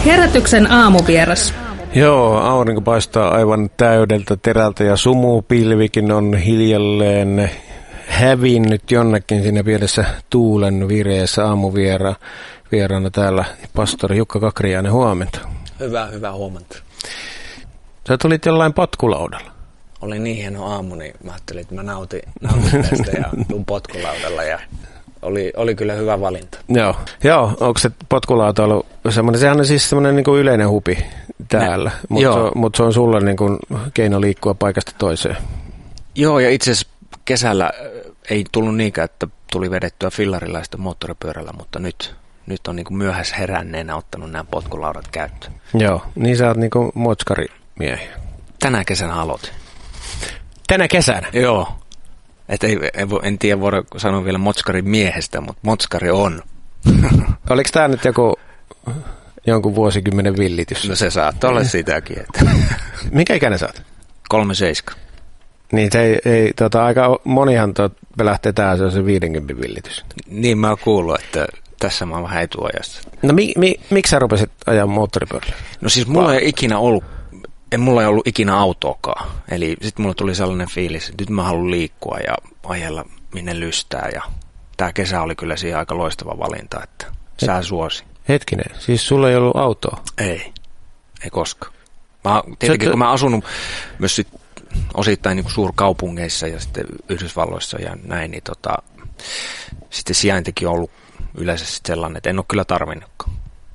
Herätyksen aamuvieras. Joo, aurinko paistaa aivan täydeltä terältä ja sumupilvikin on hiljalleen hävinnyt jonnekin siinä pienessä tuulen vireessä aamuvieraana täällä pastori Jukka Kakriainen, huomenta. Hyvää huomenta. Sä tulit jollain potkulaudalla. Oli niin hieno aamu, niin mä ajattelin, että mä nautin tästä ja tuun potkulaudalla ja oli kyllä hyvä valinta. Joo, onko se potkulauta ollut semmoinen, sehän on siis semmoinen niin kuin yleinen hupi täällä, mutta se on sulle niin kuin keino liikkua paikasta toiseen. Joo, ja itse asiassa kesällä ei tullut niinkään, että tuli vedettyä fillarilaista moottoripyörällä, mutta nyt on niin kuin myöhäis heränneenä ottanut nämä potkulaudat käyttöön. Joo, niin sä oot niin kuin motskarimiehiä. Tänä kesänä aloitin. Tänä kesänä? Joo. En tiedä, voida sanoa vielä motskarin miehestä, mutta motskari on. Oliko tämä nyt jonkun vuosikymmenen villitys? No se saattaa olla sitäkin. Että. Mikä ikäinen sä oot? 37. Niin se ei aika monihan lähtee tähän, se on se 50 villitys. Niin mä oon kuullut, että tässä mä oon vähän etuajassa. No miksi sä rupesit ajaa moottoripyörällä? No siis mulla ei ollut ikinä autoakaan. Eli sitten mulla tuli sellainen fiilis, että nyt mä haluan liikkua ja ajella minne lystää. Ja tää kesä oli kyllä siihen aika loistava valinta, että sää suosi. Hetkinen, siis sulla ei ollut autoa? Ei koskaan. Tietenkin kun mä asunut myös sit osittain niin kuin suurkaupungeissa ja sitten Yhdysvalloissa ja näin, niin sitten sijaintikin on ollut yleensä sellainen, että en ole kyllä tarvinnutkaan.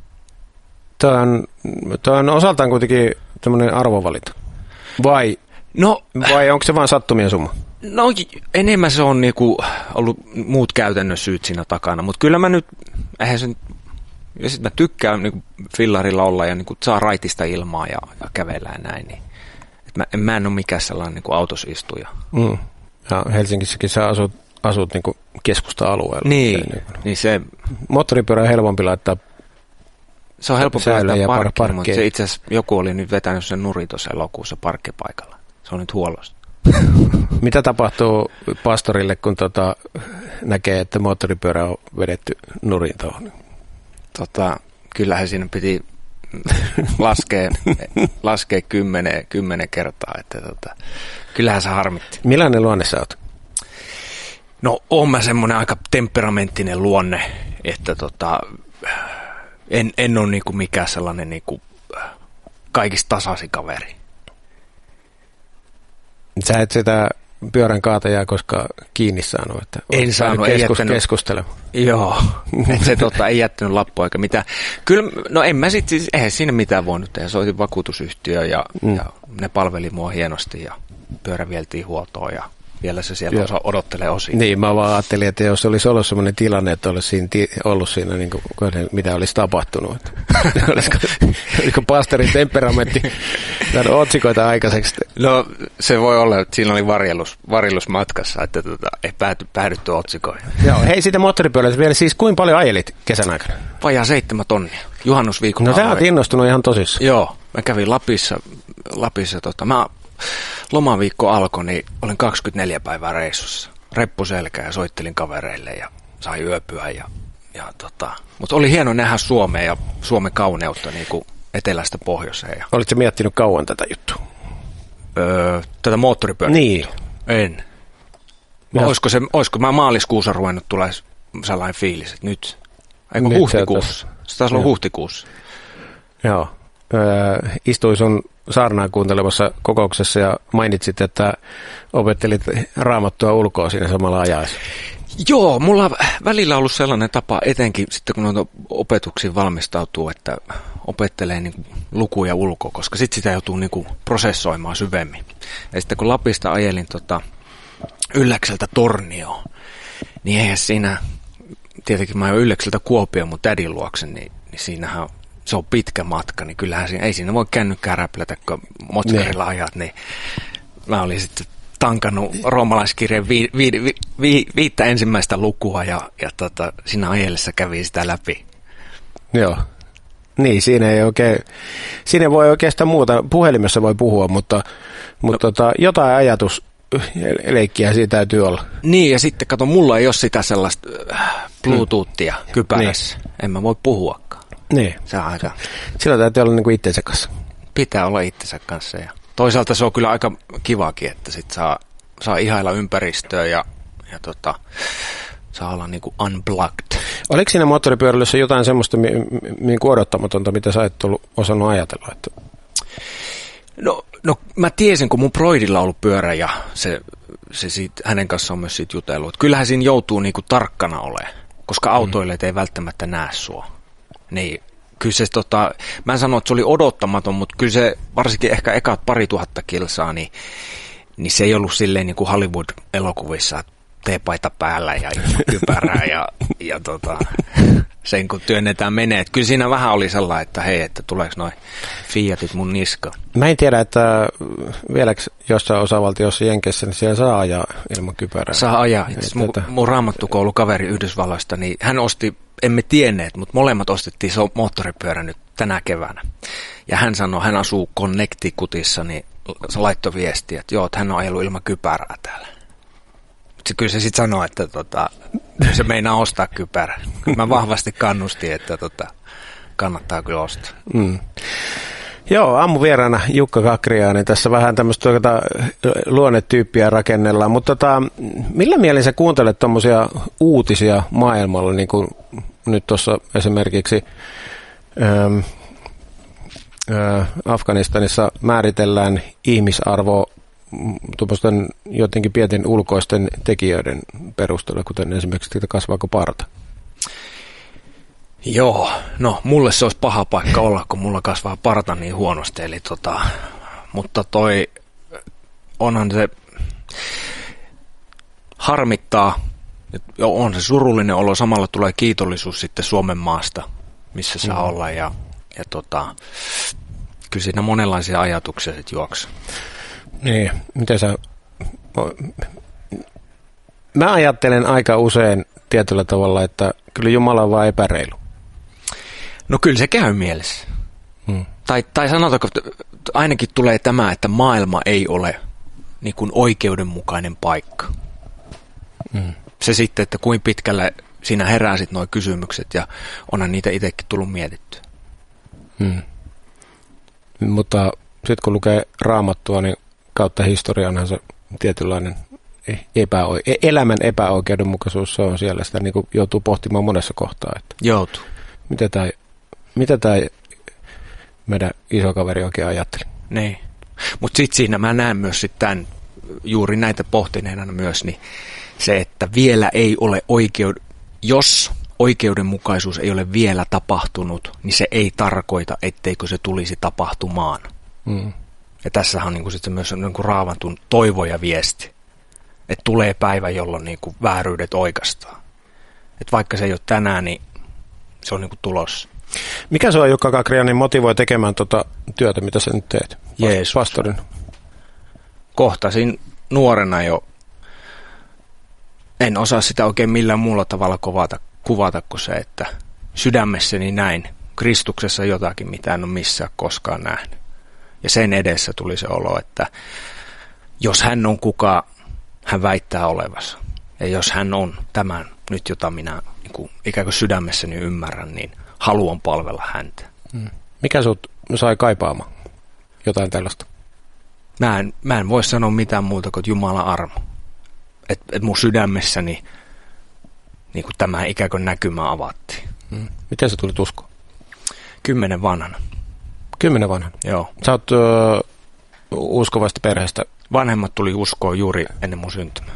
Tämä on osaltaan kuitenkin tämmöinen arvovalinta. Vai onko se vain sattumien summa? No enemmän se on niinku ollut muut käytännön syyt siinä takana, mutta kyllä mä nyt, ja sitten mä tykkään niinku fillarilla olla ja niinku saa raitista ilmaa ja kävellä ja näin, niin mä en ole mikään sellainen niinku autosistuja. Ja Helsingissäkin sä asut niinku keskusta-alueella. Niin se. Moottoripyörä on helpompi laittaa. Se on helpompi laittaa parkkiin, mutta se itse asiassa joku oli nyt vetänyt sen nurin tuossa elokuussa parkkipaikalla. Se on nyt huollossa. Mitä tapahtuu pastorille, kun näkee, että moottoripyörä on vedetty nurin tuohon? Kyllähän siinä piti laskea 10 kertaa, että kyllähän se harmitti. Millainen luonne sä oot? No oon mä semmoinen aika temperamenttinen luonne, että en ole niinku mikään sellainen niinku kaikista tasaisin kaveri. Sä et sitä pyörän kaatajaa koska kiinni saanut, että en saanut, ei jättänyt keskustelemaan. Joo, että se ei jättänyt lappua eikä mitään. Kyllä, no en mä siis, eihän siinä mitään voinut tehdä. Soitin vakuutusyhtiöön ja ne palveli mua hienosti ja pyörä vieltiin huoltoon ja vielä se siellä odottelee osia. Niin, mä vaan ajattelin, että jos olisi ollut sellainen tilanne, että olisi ollut siinä niin kuin, mitä olisi tapahtunut. Olisiko pastorin temperamentti saanut otsikoita aikaiseksi? No se voi olla, että siinä oli varjelus matkassa, että ei päädytty otsikoihin. Joo, hei siitä moottoripyörällä vielä siis kuinka paljon ajelit kesän aikana? Vajaa 7 tonnia, juhannusviikolla. No sä oot innostunut ihan tosissaan. Joo, mä kävin Lapissa lomaviikko alkoi, niin olin 24 päivää reissussa. Reppu selkää ja soittelin kavereille ja sai yöpyä. Mutta oli hieno nähdä Suomea ja Suomen kauneutta niin kuin etelästä pohjoiseen. Olitko miettinyt kauan tätä juttua? Tätä moottoripyörää? Niin. En. Olisiko mä maaliskuussa ruvennut tulee sellainen fiilis, että nyt. Eikö huhtikuussa? Se taisi olla huhtikuussa. Joo. Istuin sun saarnaa kuuntelemassa kokouksessa ja mainitsit, että opettelit raamattua ulkoa siinä samalla ajaessa. Joo, mulla on välillä ollut sellainen tapa, etenkin sitten kun noita opetuksiin valmistautuu, että opettelee niin lukuja ulkoa, koska sitten sitä joutuu niin prosessoimaan syvemmin. Ja sitten kun Lapista ajelin Ylläkseltä Tornioon, niin eihän siinä, tietenkin mä ajoin Ylläkseltä Kuopioon mun tädin luokse, niin siinähän se on pitkä matka, niin kyllähän ei siinä voi kännykkää räplätä, kun motskarilla ajat, niin mä olin sitten tankannut roomalaiskirjeen 5 ensimmäistä lukua ja siinä ajellessa kävi sitä läpi. Joo. Niin, siinä voi oikeastaan muuta, puhelimessa voi puhua, mutta jotain ajatusleikkiä siitä täytyy olla. Niin, ja sitten kato, mulla ei ole sitä sellaista Bluetoothia kypärässä, en mä voi puhuakaan. Niin. Se on aika... Silloin täytyy olla niin kuin itsensä kanssa. Pitää olla itsensä kanssa. Ja toisaalta se on kyllä aika kivaakin, että sit saa ihailla ympäristöä ja saa olla niin kuin unplugged. Oliko siinä moottoripyöräilyssä jotain semmoista niin kuin odottamatonta, mitä sä et ollut osannut ajatella? Että... No mä tiesin, kun mun broidilla on ollut pyörä ja se hänen kanssaan on myös siitä jutellut. Kyllähän siinä joutuu niin kuin tarkkana olemaan, koska autoilijat ei välttämättä näe sua. Niin, kyllä se mä en sano, että se oli odottamaton, mutta kyllä se varsinkin ehkä ekat 2000 kilsaa, niin se ei ollut silleen niin kuin Hollywood-elokuvissa, teepaita päällä ja kypärää ja sen kun työnnetään menee. Että kyllä siinä vähän oli sellainen, että hei, että tuleeko noi Fiatit mun niskaan. Mä en tiedä, että vieläkö jossain osavaltiossa Jenkeissä, niin siellä saa ajaa ilman kypärää. Saa ajaa. Mun raamattukoulukaveri Yhdysvalloista, niin hän osti, emme tienneet, mutta molemmat ostettiin moottoripyörä nyt tänä keväänä. Ja hän sanoi, hän asuu Connecticutissa, niin se laittoi viestiä, että joo, että hän on ajellut ilman kypärää täällä. Kyllä se sitten sanoi, että se meinaa ostaa kypärä. Kyllä mä vahvasti kannustin, että kannattaa kyllä ostaa. Mm. Joo, aamuvieraana Jukka Kakriainen. Tässä vähän tämmöistä luonnetyyppiä rakennellaan. Mutta millä mielin sä kuuntelet tommosia uutisia maailmalla, niin kuin nyt tuossa esimerkiksi Afganistanissa määritellään ihmisarvo tuommoisten jotenkin pienten ulkoisten tekijöiden perusteella, kuten esimerkiksi siitä kasvaako parta? Joo, no mulle se olisi paha paikka olla, kun mulla kasvaa parta niin huonosti, eli mutta onhan se harmittaa, on se surullinen olo, samalla tulee kiitollisuus sitten Suomen maasta, missä saa olla, ja kyllä siinä monenlaisia ajatuksia sitten juoksaa. Niin, miten mä ajattelen aika usein tietyllä tavalla, että kyllä Jumala on vaan epäreilu. No kyllä se käy mielessä. Tai sanotaanko, ainakin tulee tämä, että maailma ei ole niin kuin oikeudenmukainen paikka. Se sitten, että kuinka pitkälle siinä herää sitten nuo kysymykset ja onhan niitä itsekin tullut mietittyä. Mutta sitten kun lukee Raamattua, niin kautta historianhan se tietynlainen elämän epäoikeudenmukaisuus, se on siellä, sitä niin kuin joutuu pohtimaan monessa kohtaa. Että joutuu. Mitä tämä meidän iso kaveri oikein ajatteli? Niin, mutta sitten siinä mä näen myös sitten juuri näitä pohtineena myös, niin se, että vielä ei ole jos oikeudenmukaisuus ei ole vielä tapahtunut, niin se ei tarkoita, etteikö se tulisi tapahtumaan. Ja tässähän on niin kuin sitten myös niin kuin Raamatun toivo ja viesti, että tulee päivä, jolloin niin kuin vääryydet oikaistaan. Että vaikka se ei ole tänään, niin se on niin kuin tulossa. Mikä sua, Jukka Kakriainen, motivoi tekemään tuota työtä, mitä sä nyt teet? Jeesus. Pastorin. Kohtasin nuorena jo. En osaa sitä oikein millään muulla tavalla kuvata kuin se, että sydämessäni näin Kristuksessa jotakin, mitä en ole missään koskaan nähnyt. Ja sen edessä tuli se olo, että jos hän on kuka hän väittää olevansa, ja jos hän on tämän nyt, jota minä niin kuin, ikään kuin sydämessäni ymmärrän, niin haluan palvella häntä. Mikä sut sai kaipaamaan jotain tällaista? Mä en voi sanoa mitään muuta kuin Jumalan armo. Että mun sydämessäni niin kuin tämä ikään kuin näkymä avattiin. Miten sä tulit uskoon? 10 vanhana. 10 vanhana? Joo. Sä oot uskovasta perheestä? Vanhemmat tuli uskoon juuri ennen mun syntymää.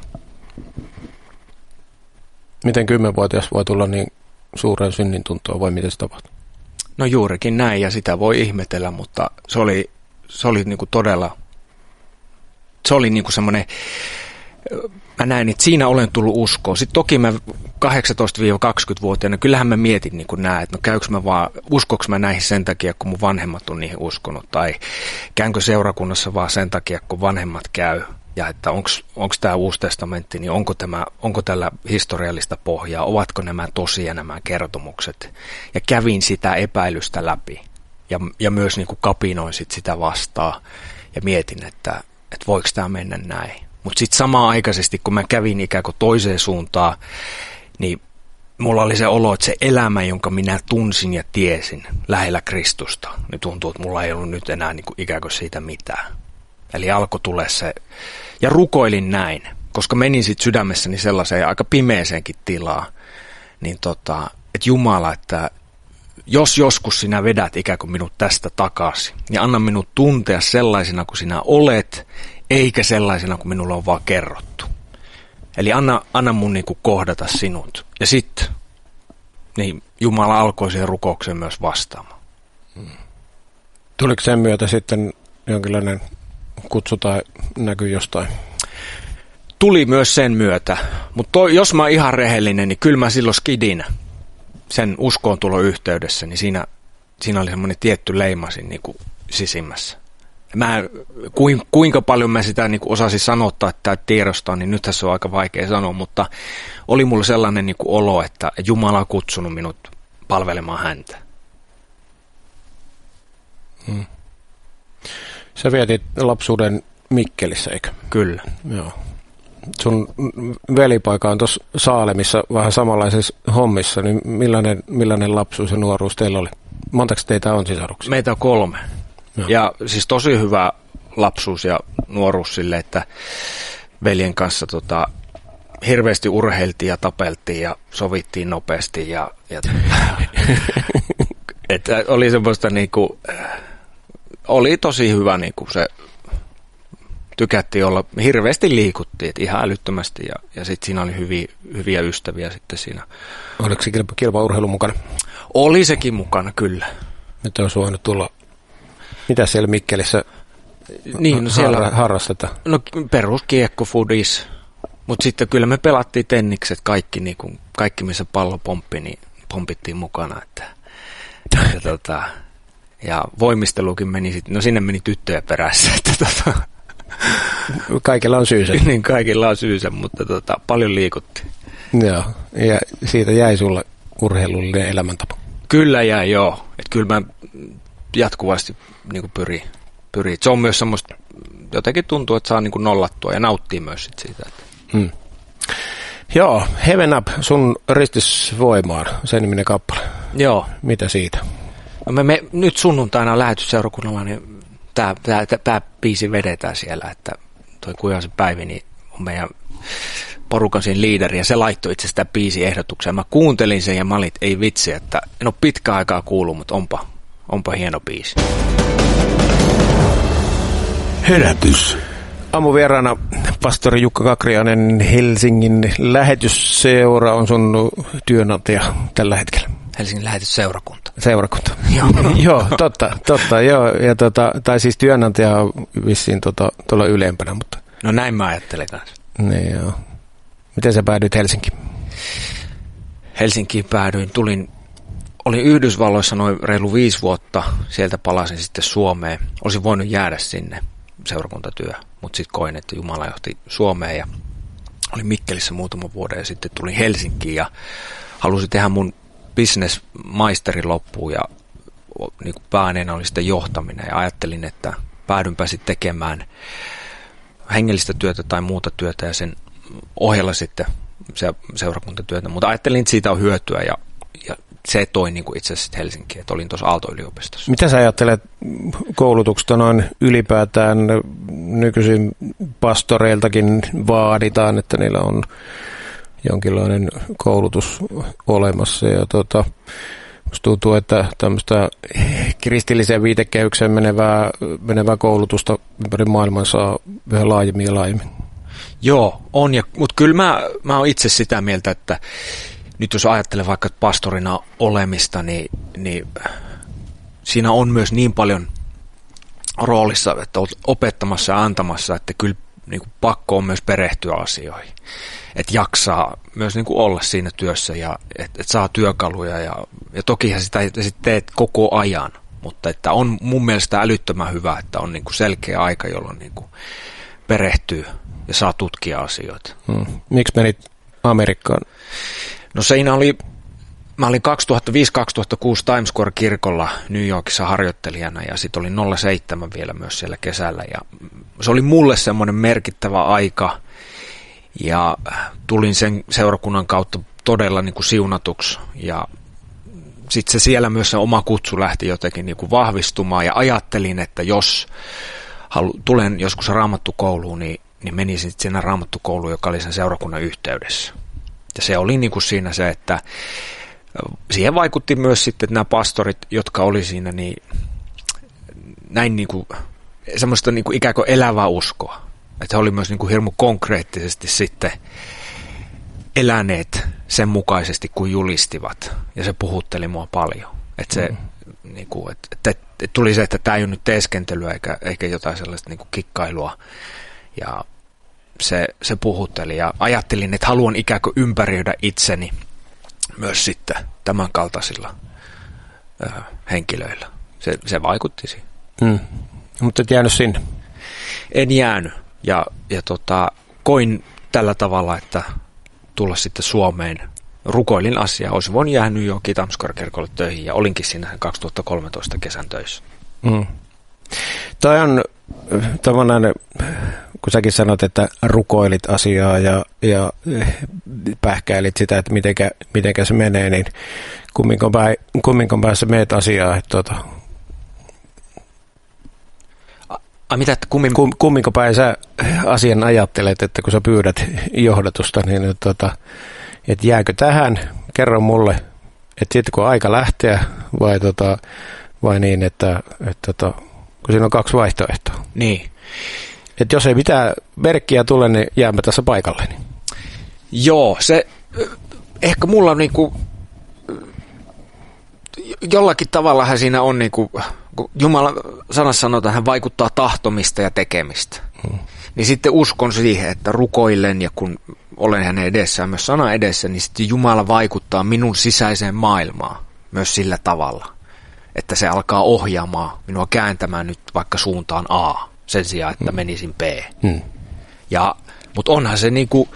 Miten 10-vuotias voi tulla niin suuren synnin tuntoon, vai miten se tapahtuu? No juurikin näin, ja sitä voi ihmetellä, mutta se oli niin kuin todella, se oli niin kuin semmoinen, mä näin, että siinä olen tullut uskoon. Sitten toki mä 18-20-vuotiaana, kyllähän mä mietin niin kuin näin, että no uskoks mä näihin sen takia, kun mun vanhemmat on niihin uskonut, tai käynkö seurakunnassa vaan sen takia, kun vanhemmat käy, ja että onko tämä Uusi testamentti, niin onko tällä historiallista pohjaa, ovatko nämä tosia nämä kertomukset, ja kävin sitä epäilystä läpi, ja myös niin kuin kapinoin sitä vastaan, ja mietin, että voiko tämä mennä näin. Mutta sitten samaan aikaisesti, kun mä kävin ikään kuin toiseen suuntaan, niin mulla oli se olo, että se elämä, jonka minä tunsin ja tiesin lähellä Kristusta, niin tuntuu, että mulla ei ollut nyt enää niin kuin ikään kuin siitä mitään. Eli alkoi tulla se, ja rukoilin näin, koska menin sitten sydämessäni sellaiseen aika pimeeseenkin tilaan, niin että Jumala, että jos joskus sinä vedät ikään kuin minut tästä takaisin, niin anna minut tuntea sellaisena kuin sinä olet, eikä sellaisena kuin minulla on vaan kerrottu. Eli anna mun niin kuin kohdata sinut. Ja sitten niin Jumala alkoi siihen rukoukseen myös vastaamaan. Tuliko sen myötä sitten jonkinlainen kutsu tai näky jostain? Tuli myös sen myötä, mutta jos mä oon ihan rehellinen, niin kyllä mä silloin skidin sen uskoontulo yhteydessä, niin siinä oli semmoinen tietty leimasin niin kuin sisimmässä. Kuinka paljon mä sitä niin kuin osasin sanottaa tai tiedostaa, niin nythän se on aika vaikea sanoa, mutta oli mulla sellainen niin kuin olo, että Jumala on kutsunut minut palvelemaan häntä. Sä vietit lapsuuden Mikkelissä, eikö? Kyllä. Joo. Sun velipoika on tuossa Saalemissa vähän samanlaisessa hommissa, niin millainen lapsuus ja nuoruus teillä oli? Montako teitä on sisaruksia? Meitä on 3. Joo. Ja siis tosi hyvä lapsuus ja nuoruus sille, että veljen kanssa hirveästi urheiltiin ja tapeltiin ja sovittiin nopeasti ja että oli semmoista niinku, oli tosi hyvä niinku se, tykättiin olla, hirveästi liikuttiin, että ihan älyttömästi ja sitten siinä oli hyviä ystäviä sitten siinä. Oliko se kilpaurheilu mukana? Oli sekin mukana, kyllä. Nyt olisi voinut tulla. Mitä siellä Mikkelissä niin, no siellä harrastetaan? No peruskiekko, foodis, mutta sitten kyllä me pelattiin tennikset kaikki missä pallo pomppi, niin pompittiin mukana. Ja voimistelukin meni sitten, no sinne meni tyttöjä perässä. Kaikilla on syysä. Niin, kaikilla on syysä, mutta paljon liikuttiin. Joo, ja siitä jäi sulle urheilullinen elämäntapa. Kyllä jäi, joo. Että kyllä mä jatkuvasti niin pyrin. Se on myös semmoista, jotenkin tuntuu, että saa niin nollattua ja nauttii myös sit siitä. Joo, Heaven Up, sun ristisvoimaan, sen niminen kappale. Joo. Mitä siitä? No me nyt sunnuntaina lähetysseurakunnalla, niin tämä biisi vedetään siellä, että toi Kujasen Päivi niin on meidän porukan siinä liideri, ja se laittoi itse sitä biisiehdotuksia. Mä kuuntelin sen ja mä olin, ei vitsi, että en ole pitkään aikaa kuullut, mutta onpa hieno biisi. Herätys. Aamuvieraana pastori Jukka Kakriainen, Helsingin lähetysseura on sun työnantaja tällä hetkellä. Helsingin lähetysseurakunta. Seurakunta. Joo, totta, joo. Ja tai siis työnantaja on vissiin tuolla ylempänä, mutta. No näin mä ajattelen kanssa. Niin joo. Miten sä päädyit Helsinkiin? Helsinkiin päädyin, olin Yhdysvalloissa noin reilu 5 vuotta, sieltä palasin sitten Suomeen. Olisin voinut jäädä sinne seurakuntatyö, mutta sitten koin, että Jumala johti Suomeen ja olin Mikkelissä muutaman vuoden ja sitten tulin Helsinkiin ja halusin tehdä mun business-maisterin loppuun ja niin kuin pääaineena oli sitten johtaminen ja ajattelin, että päädynpä sitten tekemään hengellistä työtä tai muuta työtä ja sen ohella sitten seurakuntatyötä, mutta ajattelin, että siitä on hyötyä ja se toi niin kuin itse asiassa Helsinkiin, että olin tuossa Aalto-yliopistossa. Mitä sä ajattelet koulutuksesta noin ylipäätään? Nykyisin pastoreiltakin vaaditaan, että niillä on jonkinlainen koulutus olemassa ja musta tuntuu, että tämmöistä kristilliseen viitekehykseen menevää koulutusta ympäri maailman saa vähän laajemmin ja laajemmin. Joo, on, mutta kyllä mä oon itse sitä mieltä, että nyt jos ajattelen vaikka pastorina olemista, niin siinä on myös niin paljon roolissa, että olet opettamassa ja antamassa, että kyllä niin kuin pakko on myös perehtyä asioihin. Että jaksaa myös niin kuin olla siinä työssä ja että saa työkaluja ja tokihan sitä sit teet koko ajan, mutta että on mun mielestä älyttömän hyvä, että on niin kuin selkeä aika, jolloin niin kuin perehtyy ja saa tutkia asioita. Miksi menit Amerikkaan? No mä olin 2005-2006 Times Square-kirkolla New Yorkissa harjoittelijana ja sitten olin 07 vielä myös siellä kesällä ja se oli mulle semmoinen merkittävä aika ja tulin sen seurakunnan kautta todella niin kuin siunatuksi ja sitten se siellä myös se oma kutsu lähti jotenkin niin kuin vahvistumaan ja ajattelin, että jos tulen joskus raamattukouluun, niin menisin siinä raamattukouluun, joka oli sen seurakunnan yhteydessä. Ja se oli niin kuin siinä se, että siihen vaikutti myös sitten, että nämä pastorit, jotka oli siinä, niin näin niin kuin semmoista niin kuin ikään kuin elävää uskoa. Että he oli myös niin kuin hirmu konkreettisesti sitten eläneet sen mukaisesti, kuin julistivat. Ja se puhutteli mua paljon. Että se, niin kuin, että tuli se, että tämä ei ole nyt teeskentelyä eikä jotain sellaista niin kuin kikkailua. Ja se puhutteli ja ajattelin, että haluan ikään kuin ympäröidä itseni myös sitten tämän kaltaisilla henkilöillä. Se vaikutti siihen. Mutta et jäänyt sinne? En jäänyt ja koin tällä tavalla, että tulla sitten Suomeen. Rukoilin asiaa. Olisin voinut jäädä New Yorkin Times-kirkolle töihin ja olinkin siinä 2013 kesän töissä. Toi on tommoinen, kun säkin sanot, että rukoilit asiaa ja pähkäilit sitä, että mitenkä se menee, niin kumminko päin sä meet asiaa, että kumminko päin sä asian ajattelet, että kun sä pyydät johdatusta, niin että jääkö tähän, kerro mulle, että sitten kun aika lähteä vai niin, että kun siinä on kaksi vaihtoehtoa. Niin. Että jos ei mitään merkkiä tule, niin jäämme tässä paikalleni. Joo, se ehkä mulla on niinku jollakin tavallahan siinä on niinku, kun Jumalan sanassa sanotaan, hän vaikuttaa tahtomista ja tekemistä. Niin sitten uskon siihen, että rukoillen ja kun olen hänen edessään, myös sana edessä, niin sitten Jumala vaikuttaa minun sisäiseen maailmaan myös sillä tavalla, että se alkaa ohjaamaan minua kääntämään nyt vaikka suuntaan A sen sijaan, että menisin B. Mutta onhan se niinku...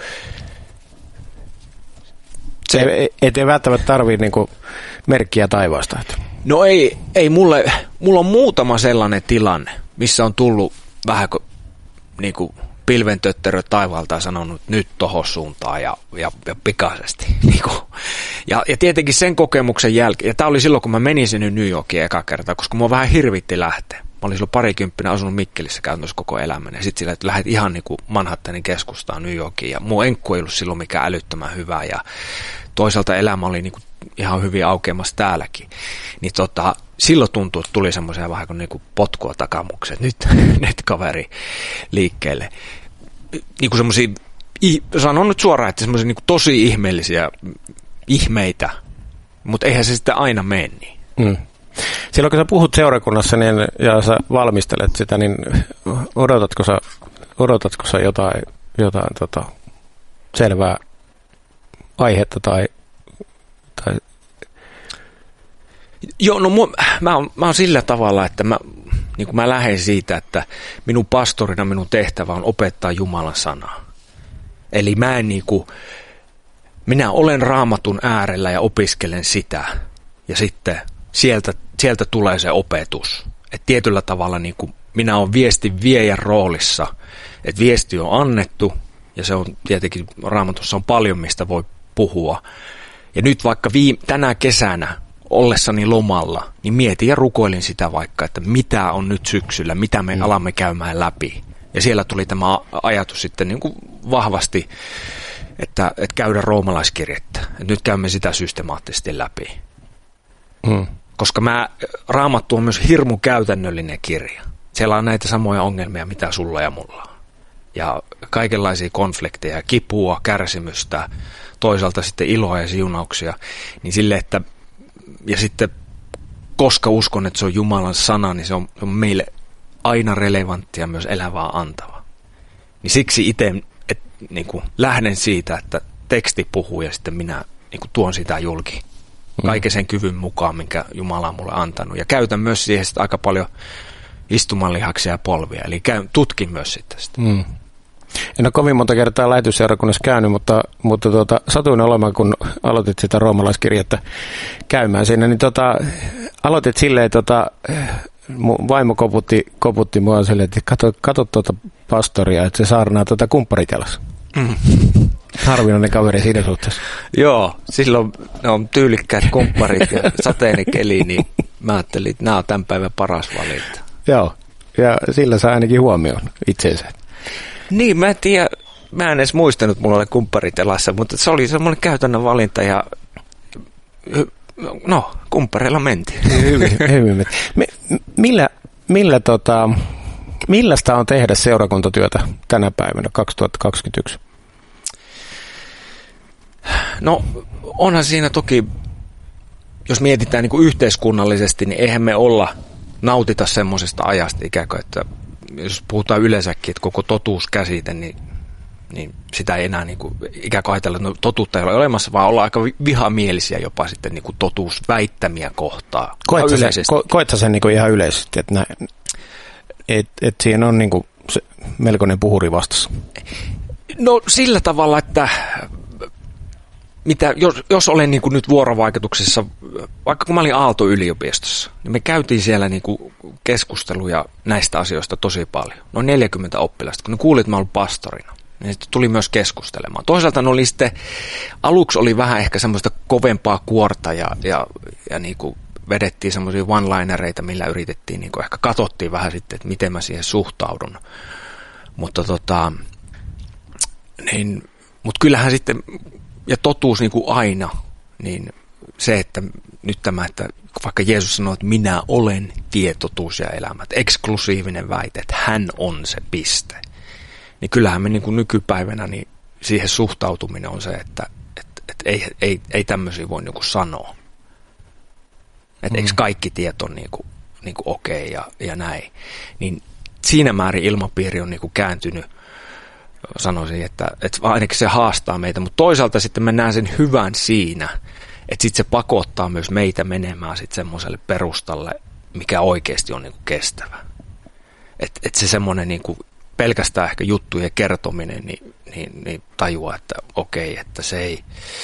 Ei välttämättä tarvitse niinku merkkiä taivaasta. No ei mulla on muutama sellainen tilanne, missä on tullut vähän niinku pilventötterö taivaalta ja sanonut nyt tohon suuntaan ja pikaisesti. Niinku. Ja tietenkin sen kokemuksen jälkeen, ja tämä oli silloin kun mä menin sinne New Yorkiin eka kertaa, koska mua vähän hirvitti lähteä. Mä olin silloin parikymppinen asunut Mikkelissä käytännössä koko elämäni. Ja sitten sillä, että lähdet ihan niin kuin Manhattanin keskustaan New Yorkiin. Ja mun enkku ei ollut silloin mikään älyttömän hyvä. Ja toisaalta elämä oli niin kuin ihan hyvin aukeamassa täälläkin. Niin silloin tuntui, että tuli semmoisia vähän kuin potkua takamukseen. Nyt kaveri liikkeelle. Niin kuin semmoisia, sanon nyt suoraan, että semmoisia niin kuin tosi ihmeellisiä ihmeitä. Mutta eihän se sitten aina mene niin. Silloin kun sä puhut seurakunnassa ja sä valmistelet sitä, niin odotatko sä jotain selvää aihetta tai... Joo, no mä oon sillä tavalla, että mä lähden siitä, että minun pastorina minun tehtävä on opettaa Jumalan sanaa. Eli minä olen Raamatun äärellä ja opiskelen sitä ja sitten sieltä tulee se opetus. Et tietyllä tavalla niin kuin minä olen viestin viejän roolissa, että viesti on annettu ja se on tietenkin Raamatussa on paljon mistä voi puhua. Ja nyt vaikka tänä kesänä ollessani lomalla, niin mietin ja rukoilin sitä vaikka, että mitä on nyt syksyllä, mitä me alamme käymään läpi. Ja siellä tuli tämä ajatus sitten niin kuin vahvasti, että käydä roomalaiskirjettä. Että nyt käymme sitä systemaattisesti läpi. Koska Raamattu on myös hirmu käytännöllinen kirja. Siellä on näitä samoja ongelmia, mitä sulla ja mulla on. Ja kaikenlaisia konflikteja, kipua, kärsimystä, toisaalta sitten iloa ja siunauksia. Niin sille, että, ja sitten koska uskon, että se on Jumalan sana, niin se on meille aina relevanttia myös elävää antava. Niin siksi itse niin lähden siitä, että teksti puhuu ja sitten minä niin tuon sitä julki. Kaiken sen kyvyn mukaan, minkä Jumala on mulle antanut. Ja käytän myös siihen aika paljon istumanlihaksia ja polvia. Eli tutkin myös sitten sitä. En ole kovin monta kertaa lähetysseurakunnassa käynyt, mutta satuin olemaan, kun aloitit sitä roomalaiskirjettä käymään siinä, niin aloitit silleen, mun vaimo koputti mua silleen, että katso tuota pastoria, että se saarnaa kumpparit jalassa. harvinainen kaveri siinä suhteessa. Joo, silloin ne on tyylikkäät kumpparit ja sateenikeli, niin mä ajattelin, että nämä on tämän päivän paras valinta. Joo, ja sillä saa ainakin huomioon itseensä. Niin, mä en tiedä, mä en edes muistanut, että mulla oli kumpparit elassa, mutta se oli semmoinen käytännön valinta ja no, kumppareilla mentiin. Hyvin. Millaista on tehdä seurakuntatyötä tänä päivänä 2021? No, onhan siinä toki, jos mietitään niin kuin yhteiskunnallisesti, niin eihän me nautita semmoisesta ajasta ikään kuin, että jos puhutaan yleensäkin, että koko totuuskäsite, niin sitä ei enää niin kuin, ikään kuin ajatella, että no, totuutta ei ole olemassa, vaan ollaan aika vihamielisiä jopa sitten niin kuin totuusväittämiä kohtaa. Koetko sen niin kuin ihan yleisesti, että siinä on niin kuin se melkoinen puhuri vastassa? No sillä tavalla, että jos olen niin kuin nyt vuorovaikutuksessa, vaikka kun mä olin Aalto-yliopistossa, niin me käytiin siellä niin kuin keskusteluja näistä asioista tosi paljon. Noin 40 oppilasta, kun ne kuulit, että mä olin pastorina. Niin sitten tuli myös keskustelemaan. Toisaalta ne oli sitten, aluksi oli vähän ehkä semmoista kovempaa kuorta ja niin kuin vedettiin semmoisia one-linereita, millä yritettiin, niin kuin ehkä katsottiin vähän sitten, että miten mä siihen suhtaudun. Mutta mutta kyllähän sitten, ja totuus niin kuin aina, niin se, että nyt tämä, että vaikka Jeesus sanoo, että minä olen tie, totuus ja elämä, että eksklusiivinen väite, että hän on se piste. Niin kyllähän me niin kuin nykypäivänä niin siihen suhtautuminen on se, että ei tämmöisiä voi niin kuin sanoa. Että eikö kaikki tieto on niin kuin okei ja näin. Niin siinä määrin ilmapiiri on niin kuin kääntynyt, sanoisin, että ainakin se haastaa meitä. Mutta toisaalta sitten mä näen sen hyvän siinä, että sitten se pakottaa myös meitä menemään sitten semmoiselle perustalle, mikä oikeasti on niin kuin kestävä. Että se semmoinen niin kuin pelkästään ehkä juttujen kertominen, niin tajuaa, että okei, että se ei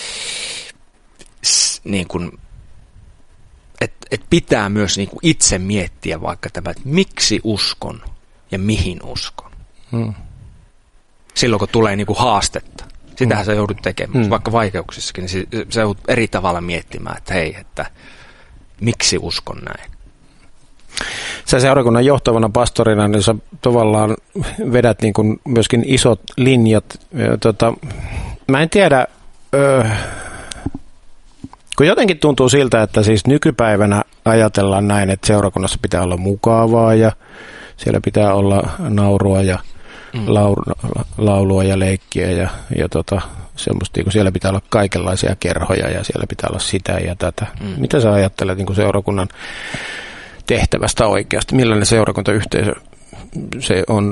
niin kuin, että pitää myös niin kuin itse miettiä vaikka tämä, että miksi uskon ja mihin uskon. Silloin kun tulee niin kuin haastetta, sitähän sä joudut tekemään, vaikka vaikeuksissakin, niin sä joudut eri tavalla miettimään, että hei, että miksi uskon näin. Sä seurakunnan johtavana pastorina, niin sä tavallaan vedät niin kuin myöskin isot linjat. Mä en tiedä, kun jotenkin tuntuu siltä, että siis nykypäivänä ajatellaan näin, että seurakunnassa pitää olla mukavaa ja siellä pitää olla naurua ja laulua ja leikkiä ja semmoista, kun siellä pitää olla kaikenlaisia kerhoja ja siellä pitää olla sitä ja tätä. Mitä sä ajattelet niin kuin seurakunnan tehtävästä oikeasti? Millainen seurakuntayhteisö se on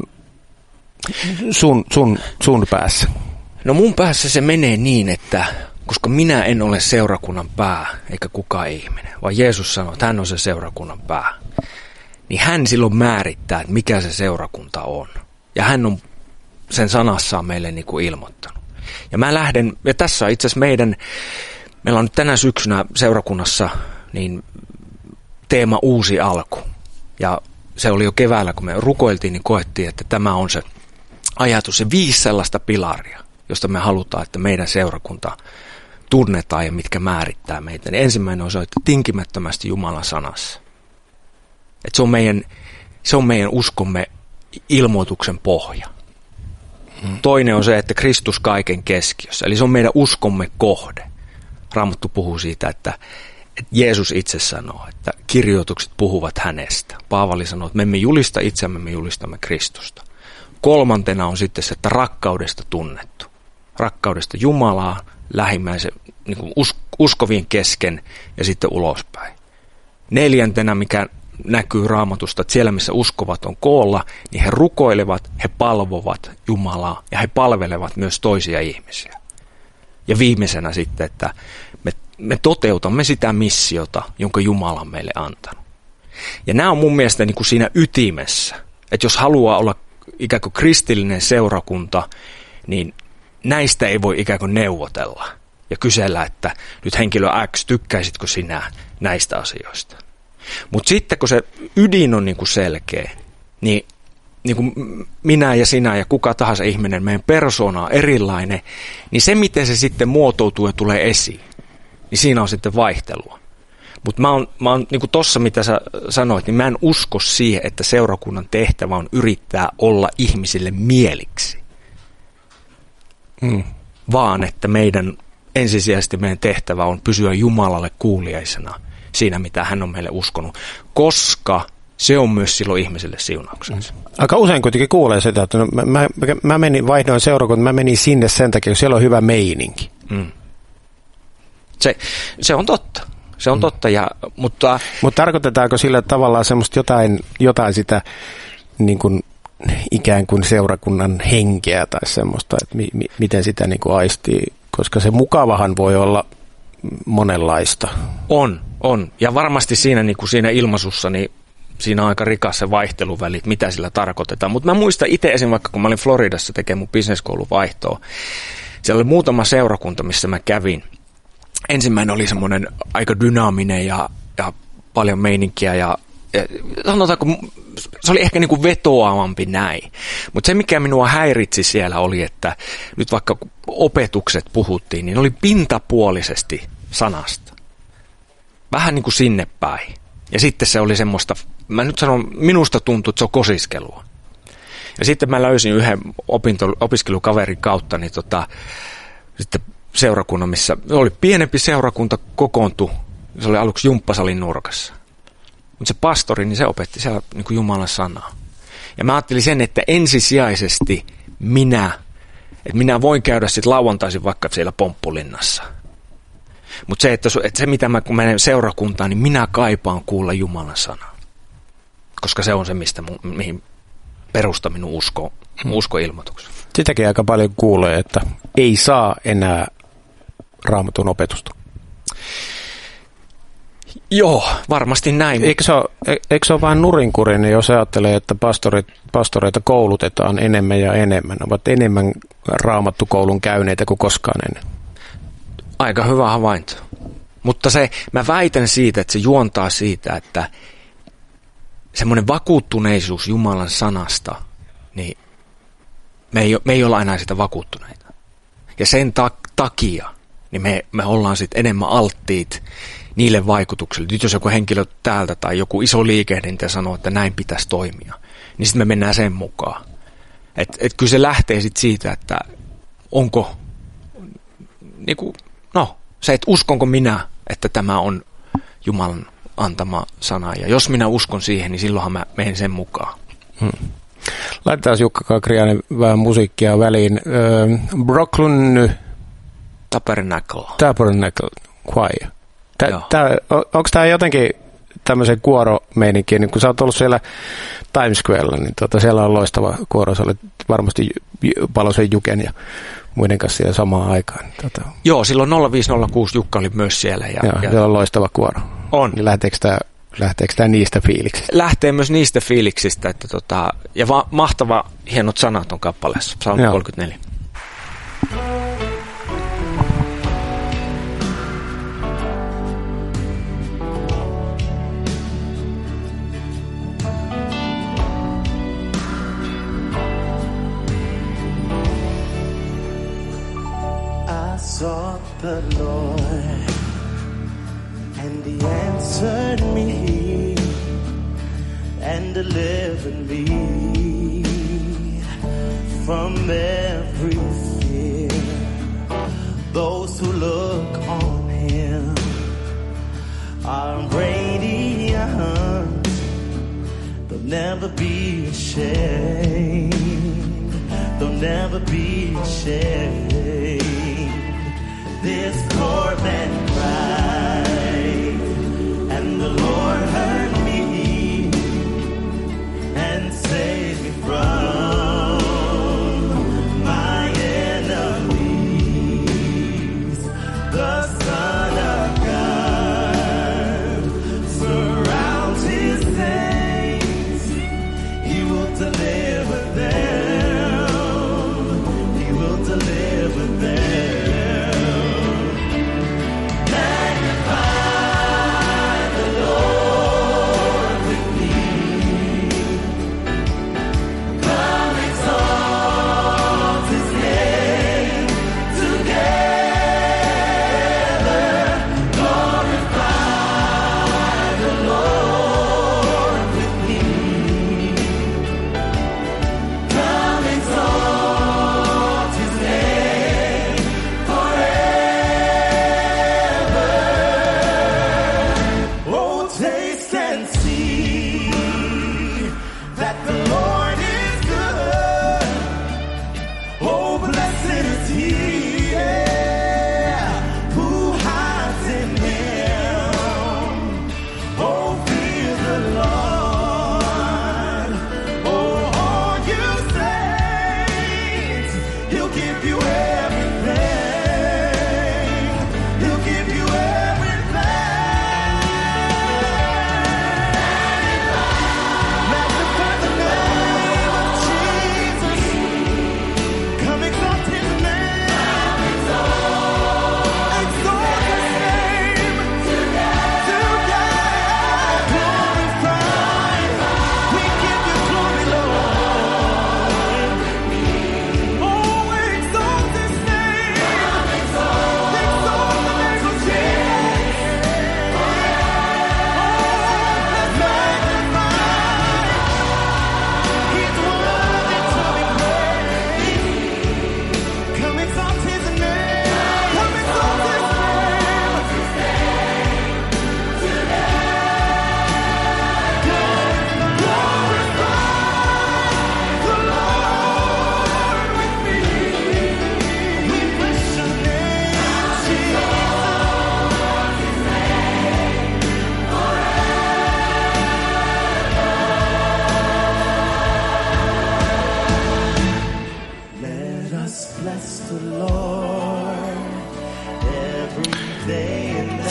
sun päässä? No mun päässä se menee niin, että koska minä en ole seurakunnan pää eikä kukaan ihminen, vaan Jeesus sanoo, että hän on se seurakunnan pää, niin hän silloin määrittää, että mikä se seurakunta on. Ja hän on sen sanassaan meille niin kuin ilmoittanut. Ja mä lähden, ja tässä on itse asiassa meillä on nyt tänä syksynä seurakunnassa niin teema uusi alku. Ja se oli jo keväällä, kun me rukoiltiin, niin koettiin, että tämä on se ajatus, se 5 sellaista pilaria, josta me halutaan, että meidän seurakunta tunnetaan ja mitkä määrittää meitä. Niin ensimmäinen on se, että tinkimättömästi Jumalan sanassa. Että se on meidän uskomme ilmoituksen pohja. Toinen on se, että Kristus kaiken keskiössä. Eli se on meidän uskomme kohde. Raamattu puhuu siitä, että Jeesus itse sanoo, että kirjoitukset puhuvat hänestä. Paavali sanoo, että me emme julista itseämme, me julistamme Kristusta. Kolmantena on sitten se, että rakkaudesta tunnettu. Rakkaudesta Jumalaa, lähimmäisen niin kuin uskovien kesken ja sitten ulospäin. Neljäntenä, mikä näkyy Raamatusta, että siellä missä uskovat on koolla, niin he rukoilevat, he palvovat Jumalaa ja he palvelevat myös toisia ihmisiä. Ja viimeisenä sitten, että me toteutamme sitä missiota, jonka Jumala on meille antanut. Ja nämä on mun mielestä niin kuin siinä ytimessä, että jos haluaa olla ikään kuin kristillinen seurakunta, niin näistä ei voi ikään kuin neuvotella ja kysellä, että nyt henkilö X, tykkäisitkö sinä näistä asioista. Mutta sitten kun se ydin on niin kuin selkeä, niin niin kuin minä ja sinä ja kuka tahansa ihminen, meidän persoona on erilainen, niin se, miten se sitten muotoutuu ja tulee esiin, niin siinä on sitten vaihtelua. Mutta mä oon niin kuin tossa, mitä sä sanoit, niin mä en usko siihen, että seurakunnan tehtävä on yrittää olla ihmisille mieliksi. Vaan että ensisijaisesti meidän tehtävä on pysyä Jumalalle kuuliaisena siinä, mitä hän on meille uskonut, koska se on myös silloin ihmiselle siunauksensa. Aika usein kuitenkin kuulee sitä, että no, mä vaihdoin seurakuntaan, mä menin sinne sen takia, kun siellä on hyvä meininki. Se on totta. Se on totta, mutta tarkoitetaanko sillä tavallaan semmoista jotain sitä niin kuin, ikään kuin seurakunnan henkeä tai semmoista, että miten sitä niin kuin aistii, koska se mukavahan voi olla monenlaista. On. Ja varmasti siinä, niin kuin siinä ilmaisussa, niin siinä on aika rikas se vaihteluväli, mitä sillä tarkoitetaan. Mutta mä muistan itse esim. Vaikka kun mä olin Floridassa tekemään mun business-kouluvaihtoa, siellä oli muutama seurakunta, missä mä kävin. Ensimmäinen oli semmoinen aika dynaaminen ja paljon meininkiä ja sanotaanko, se oli ehkä niin kuin vetoavampi näin. Mutta se, mikä minua häiritsi siellä oli, että nyt vaikka opetukset puhuttiin, niin oli pintapuolisesti sanasta. Vähän niin kuin sinne päin. Ja sitten se oli semmoista, mä nyt sanon, minusta tuntui, että se on kosiskelua. Ja sitten mä löysin yhden opiskelukaverin kautta, niin sitten seurakunnan, missä oli pienempi seurakunta, kokoontui, se oli aluksi jumppasalin nurkassa. Mutta se pastori, niin se opetti siellä niin kuin Jumalan sanaa. Ja mä ajattelin sen, että ensisijaisesti minä voin käydä sitten lauantaisin vaikka siellä Pomppulinnassa. Mutta se, mitä kun menen seurakuntaan, niin minä kaipaan kuulla Jumalan sanaa. Koska se on se, mihin perusta minun uskoilmoituksen. Sitäkin aika paljon kuulee, että ei saa enää Raamatun opetusta. Joo, varmasti näin. Eikö se ole vähän nurinkurinen, jos ajattelee, että pastoreita koulutetaan enemmän ja enemmän? Ne ovat enemmän Raamattukoulun käyneitä kuin koskaan ennen. Aika hyvä havainto. Mutta mä väitän siitä, että se juontaa siitä, että semmoinen vakuuttuneisuus Jumalan sanasta, niin me ei olla enää sitä vakuuttuneita. Ja sen takia niin me ollaan sitten enemmän alttiit niille vaikutuksille. Nyt jos joku henkilö täältä tai joku iso liikehdintä sanoo, että näin pitäisi toimia, niin sitten me mennään sen mukaan. Et kyllä se lähtee sitten siitä, että onko, niinku, se, että uskonko minä, että tämä on Jumalan antama sana. Ja jos minä uskon siihen, niin silloinhan mä menen sen mukaan. Laitetaan Jukka Kakriainen vähän musiikkia väliin. Brooklyn Tabernacle Choir. Onko tämä jotenkin tämmöisen kuoromeininkin, niin kun sä oot ollut siellä Times Squarella, niin siellä on loistava kuoro, sä olet varmasti Palosen Juken ja muiden kanssa siellä samaan aikaan. Joo, silloin 0506 Jukka oli myös siellä. Ja siellä on loistava kuoro. On. Niin lähteekö tämä niistä fiiliksistä? Lähtee myös niistä fiiliksistä, että ja mahtava hienot sanat on kappaleessa, Psalmi 34. Sought the Lord, and He answered me and delivered me from every fear. Those who look on Him are radiant; they'll never be ashamed. They'll never be ashamed. This poor man cried, and the Lord heard me and saved me from my enemies. The Son of God surrounds His saints. He will deliver them. He will deliver them. Magnify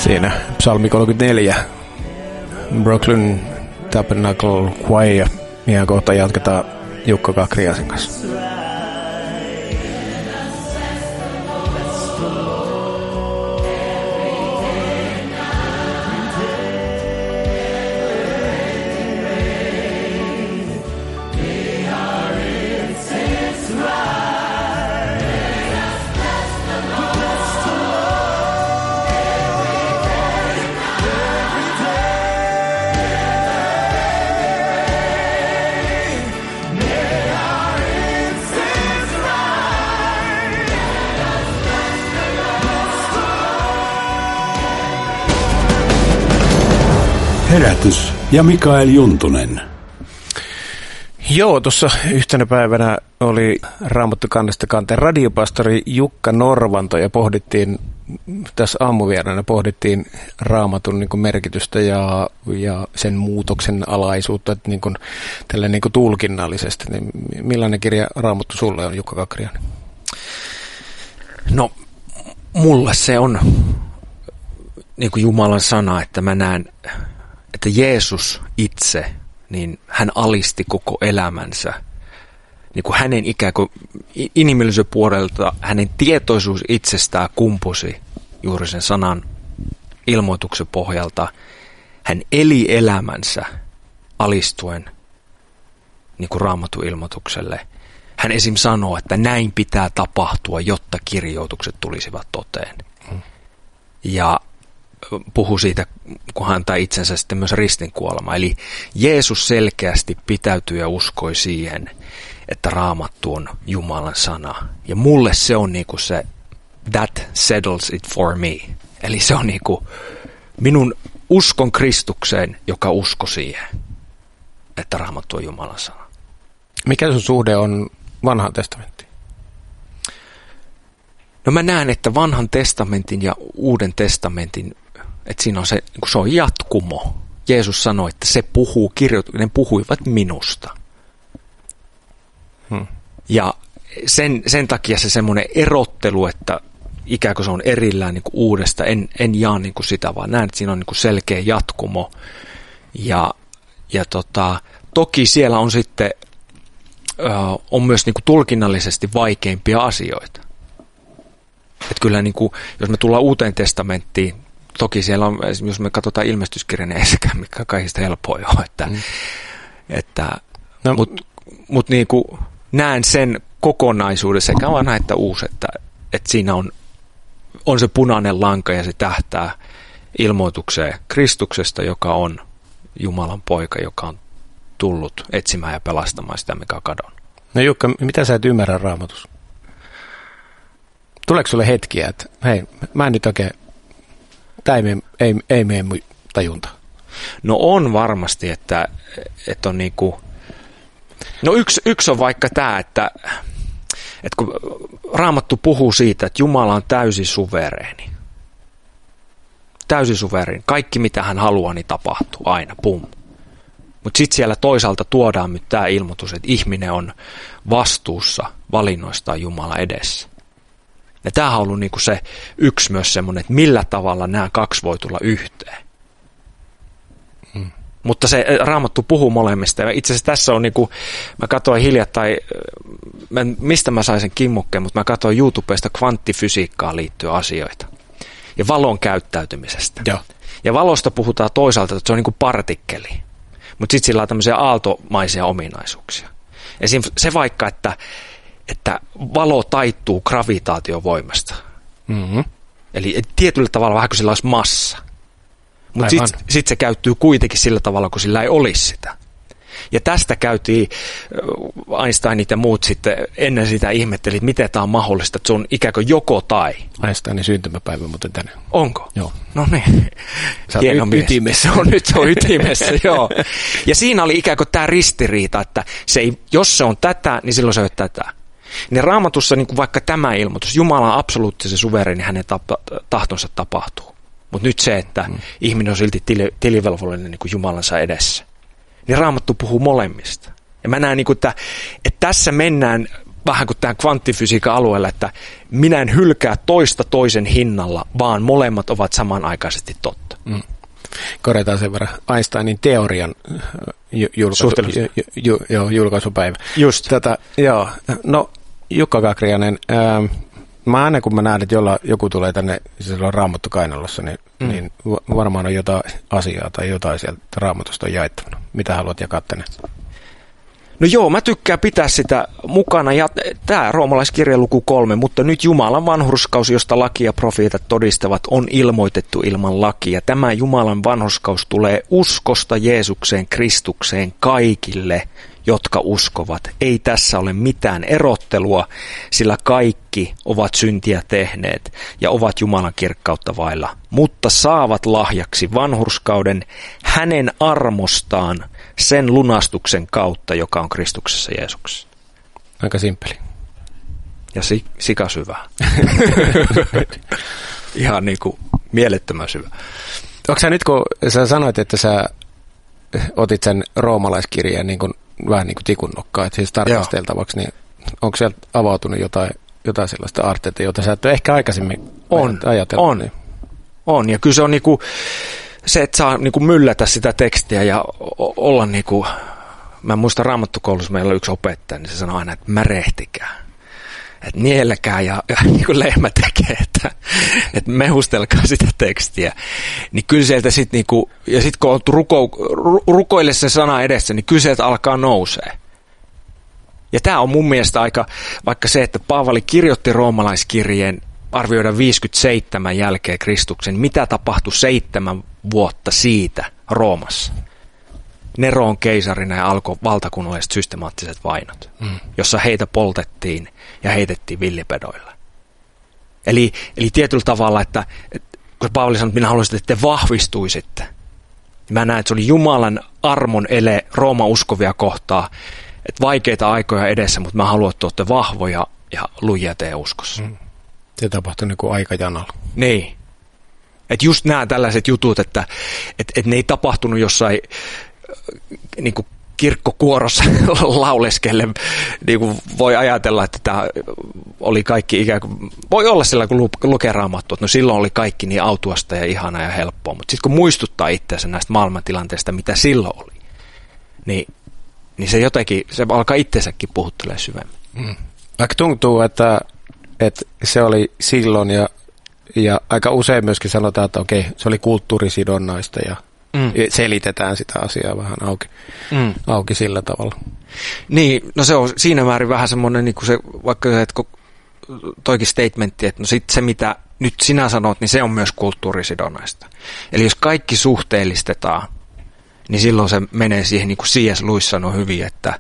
Siinä psalmi 34, Brooklyn Tabernacle Choir, ja kohta jatketaan Jukka Kakriaisen kanssa. Herätys ja Mikael Juntunen. Joo, tuossa yhtenä päivänä oli Raamattu kannesta kanteen radiopastori Jukka Norvanto ja pohdittiin, tässä aamuvieraana pohdittiin Raamatun niin kuin merkitystä ja sen muutoksen alaisuutta että niin kuin, tällä niin kuin tulkinnallisesti. Niin millainen kirja Raamattu sulle on, Jukka Kakriainen? No, mulle se on niin kuin Jumalan sana, että mä näen, että Jeesus itse, niin hän alisti koko elämänsä, niin kuin hänen ikään kuin inhimillisen puolelta, hänen tietoisuus itsestään kumpusi juuri sen sanan ilmoituksen pohjalta. Hän eli elämänsä alistuen niin kuin Raamatun ilmoitukselle. Hän esim. Sanoo, että näin pitää tapahtua, jotta kirjoitukset tulisivat toteen. Ja puhuu siitä, kun hän antaa itsensä sitten myös ristinkuolema. Eli Jeesus selkeästi pitäytyi ja uskoi siihen, että Raamattu on Jumalan sana. Ja mulle se on niinku se, that settles it for me. Eli se on niinku minun uskon Kristukseen, joka usko siihen, että Raamattu on Jumalan sana. Mikä sun suhde on Vanhaan testamenttiin? No mä näen, että Vanhan testamentin ja Uuden testamentin, että siinä on se on jatkumo. Jeesus sanoi, että se puhuu, ne puhuivat minusta. Ja sen takia se semmoinen erottelu, että ikään kuin se on erillään niin kuin uudesta, en jaa niin kuin sitä, vaan näen, että siinä on niin kuin selkeä jatkumo. Ja toki siellä on sitten on myös niin kuin tulkinnallisesti vaikeimpia asioita. Että kyllä niin kuin, jos me tullaan Uuteen testamenttiin, toki siellä on, jos me katsotaan ilmestyskirjan, niin ei sekään mikään kaikista helppoa jo. Mutta niin kuin näen sen kokonaisuuden sekä vanha että uusi, että siinä on se punainen lanka ja se tähtää ilmoitukseen Kristuksesta, joka on Jumalan poika, joka on tullut etsimään ja pelastamaan sitä, mikä on kadonnut. No Jukka, mitä sä et ymmärrä Raamatussa? Tuleeko sulle hetkiä, että hei, mä en nyt oikein, tämä ei mene mun tajuntaan? No on varmasti, että on niinku, no yksi on vaikka tämä, että kun Raamattu puhuu siitä, että Jumala on täysin suvereeni. Täysin suvereeni. Kaikki mitä hän haluaa, niin tapahtuu aina, pum. Mutta sitten siellä toisaalta tuodaan nyt tämä ilmoitus, että ihminen on vastuussa valinnoistaan Jumala edessä. Ja tämähän on ollut niinku se yksi myös semmoinen, että millä tavalla nämä kaksi voi tulla yhteen. Mutta se Raamattu puhuu molemmista. Ja itse asiassa tässä on niinku, mä katsoin hiljattain, mistä mä sain sen kimmokkeen, mutta mä katsoin YouTubesta kvanttifysiikkaan liittyen asioita. Ja valon käyttäytymisestä. Ja valosta puhutaan toisaalta, että se on niinku partikkeli. Mutta sitten sillä on tämmöisiä aaltomaisia ominaisuuksia. Esimerkiksi se vaikka, että valo taittuu gravitaatiovoimasta. Eli tietyllä tavalla vähän kuin sillä olisi massa. Mutta sitten se käyttyy kuitenkin sillä tavalla, kun sillä ei olisi sitä. Ja tästä käytiin Einsteinit ja muut sitten ennen sitä ihmetteli, että miten tämä on mahdollista, että se on ikään kuin joko tai. Einsteinin syntymäpäivä muuten tänään. Onko? Joo. No niin. Hieno mies. Ytimessä. Nyt se on ytimessä, joo. Ja siinä oli ikään kuin tämä ristiriita, että jos se on tätä, niin silloin se ei ole tätä. Niin Raamatussa niin kuin vaikka tämä ilmoitus, Jumala on absoluuttisen suvereeni, hänen tahtonsa tapahtuu. Mutta nyt se, että ihminen on silti tilivelvollinen niin kuin Jumalansa edessä. Niin Raamattu puhuu molemmista. Ja mä näen, niin kuin, että tässä mennään vähän kuin tämän kvanttifysiikan alueella, että minä en hylkää toista toisen hinnalla, vaan molemmat ovat samanaikaisesti totta. Korjataan sen verran Einsteinin teorian julkaisupäivä. Just. Joo. No, Jukka Kakrianen, mä aina kun mä näen, että joku tulee tänne, sillä on Raamattu kainalossa, niin varmaan on jotain asiaa tai jotain sieltä Raamatusta on jaettavana. Mitä haluat jakaa tänne? No joo, mä tykkään pitää sitä mukana, ja tämä roomalaiskirja luku 3, mutta nyt Jumalan vanhurskaus, josta laki ja profeetat todistavat, on ilmoitettu ilman lakia. Tämä Jumalan vanhurskaus tulee uskosta Jeesukseen Kristukseen kaikille, jotka uskovat. Ei tässä ole mitään erottelua, sillä kaikki ovat syntiä tehneet ja ovat Jumalan kirkkautta vailla, mutta saavat lahjaksi vanhurskauden hänen armostaan sen lunastuksen kautta, joka on Kristuksessa Jeesuksessa. Aika simppeli. Ja sikasyvä. Ihan niin kuin mielettömän syvä. Onko sä nyt, kun sä sanoit, että sä otit sen roomalaiskirjeen niin kuin, vähän niin kuin tikunnokkaa, että siis tarkasteltavaksi, niin onko sieltä avautunut jotain sellaista aarteita, jota sä et ole ehkä aikaisemmin ajatellut? On, ja kyllä se on niinku se, että saa niinku myllätä sitä tekstiä ja olla niinku, mä muistan Raamattukoulussa meillä on yksi opettaja, niin se sanoi aina, että märehtikää. Että nielkää ja niin kuin lehmä tekee, että mehustelkaa sitä tekstiä. Niin kyllä sieltä sitten, niinku, ja sitten kun on rukoille se sana edessä, niin kyllä sieltä alkaa nousee. Ja tämä on mun mielestä aika, vaikka se, että Paavali kirjoitti roomalaiskirjeen arvioida 57 jälkeen Kristuksen, mitä tapahtui 7 vuotta siitä Roomassa. Neron keisarina ja alkoi valtakunnalliset systemaattiset vainot, jossa heitä poltettiin ja heitettiin villipedoilla. Eli tietyllä tavalla, että kun Paavali sanoi, että minä haluaisin, että te vahvistuisitte. Mä näen, että se oli Jumalan armon ele Rooma-uskovia kohtaa, että vaikeita aikoja edessä, mutta mä haluan, että olette vahvoja ja lujia teidän uskossa. Se tapahtui niin kuin aikajanalla. Niin. Että just nämä tällaiset jutut, että ne ei tapahtunut jossain niin kuin kirkkokuorossa lauleskelle, niin kuin voi ajatella, että tämä oli kaikki ikään kuin, voi olla sillä kun lukee Raamattua, että no silloin oli kaikki niin autuasta ja ihanaa ja helppoa, mutta sitten kun muistuttaa itseänsä näistä maailmantilanteista, mitä silloin oli, niin se jotenkin, se alkaa itsensäkin puhuttelemaan syvemmin. Vaikka tuntuu, että se oli silloin ja aika usein myöskin sanotaan, että okei, se oli kulttuurisidonnaista ja selitetään sitä asiaa vähän auki sillä tavalla. Niin, no se on siinä määrin vähän semmoinen, niin kuin se, vaikka että toikin statementti, että no sit se mitä nyt sinä sanot, niin se on myös kulttuurisidonnaista. Eli jos kaikki suhteellistetaan, niin silloin se menee siihen, niin kuin C.S. Lewis sanoi hyvin, että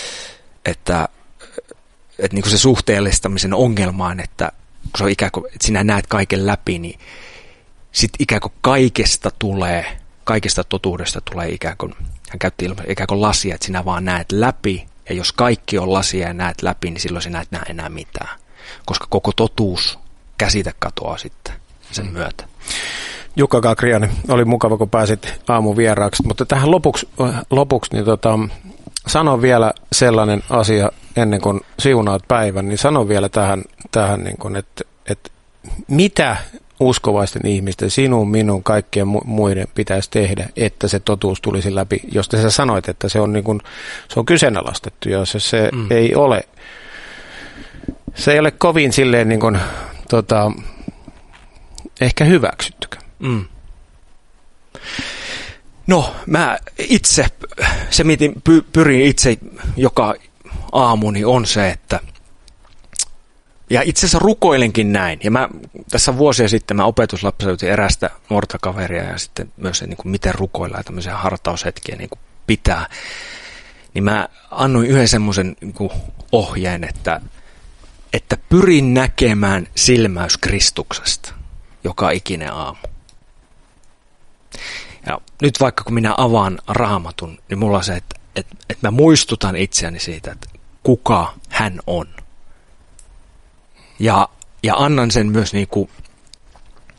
niin kuin se suhteellistamisen ongelmaan, että kun se on ikään kuin, että sinä näet kaiken läpi, niin sitten ikään kuin kaikesta totuudesta tulee ikään kuin, hän käytti ikään kuin lasia, että sinä vaan näet läpi, ja jos kaikki on lasia ja näet läpi, niin silloin sinä et näe enää mitään, koska koko totuus käsite katoaa sitten sen myötä. Jukka Kakrianen, oli mukava, kun pääsit aamuvieraaksi, mutta tähän lopuksi niin sano vielä sellainen asia ennen kuin siunaat päivän, niin sano vielä tähän niin kuin, että mitä uskovaisten ihmisten, sinun, minun, kaikkien muiden pitäisi tehdä, että se totuus tulisi läpi, josta sä sanoit, että se on, niin kuin, se on kyseenalaistettu, ja se ei ole kovin silleen niin kuin, ehkä hyväksyttykö. No, mä itse, se miten pyrin itse joka aamuni on se, että ja itse asiassa rukoilenkin näin. Ja mä tässä vuosia sitten mä opetuslapseutin erästä nuorta kaveria ja sitten myös se, niin kuin miten rukoillaan ja tämmöisiä hartaushetkiä niin kuin pitää. Niin mä annoin yhden semmoisen niin kuin ohjeen, että pyrin näkemään silmäys Kristuksesta joka ikinen aamu. Ja nyt vaikka kun minä avaan Raamatun, niin mulla on se, että mä muistutan itseäni siitä, että kuka hän on. Ja annan sen myös niin kuin,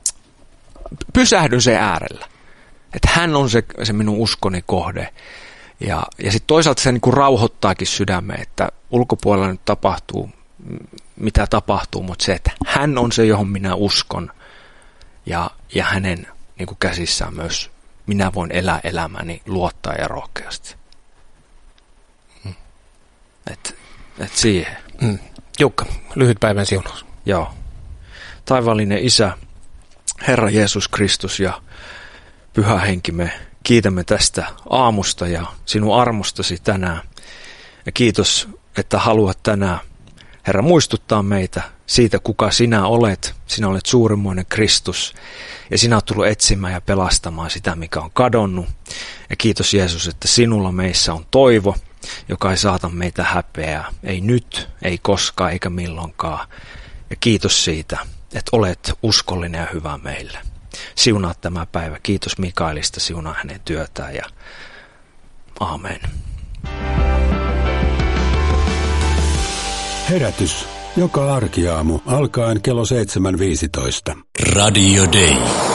pysähdyn sen äärellä. Että hän on se minun uskoni kohde. Ja sitten toisaalta se niin kuin rauhoittaakin sydämen, että ulkopuolella nyt tapahtuu, mitä tapahtuu, mutta se, että hän on se, johon minä uskon, ja hänen niin kuin käsissään myös minä voin elää elämäni, luottaa ja rohkeasti. Et siihen. Jukka, lyhyt päivän siunaus. Joo. Taivaallinen Isä, Herra Jeesus Kristus ja Pyhä Henki, me kiitämme tästä aamusta ja sinun armostasi tänään. Ja kiitos, että haluat tänään, Herra, muistuttaa meitä siitä, kuka sinä olet. Sinä olet suurimmoinen Kristus ja sinä olet tullut etsimään ja pelastamaan sitä, mikä on kadonnut. Ja kiitos Jeesus, että sinulla meissä on toivo, joka ei saata meitä häpeää. Ei nyt, ei koskaan eikä milloinkaan. Ja kiitos siitä, että olet uskollinen ja hyvä meille. Siunaa tämä päivä. Kiitos Mikaelista, siunaa hänen työtään ja aamen. Herätys joka arkiaamu alkaen kello 7.15. Radio Day.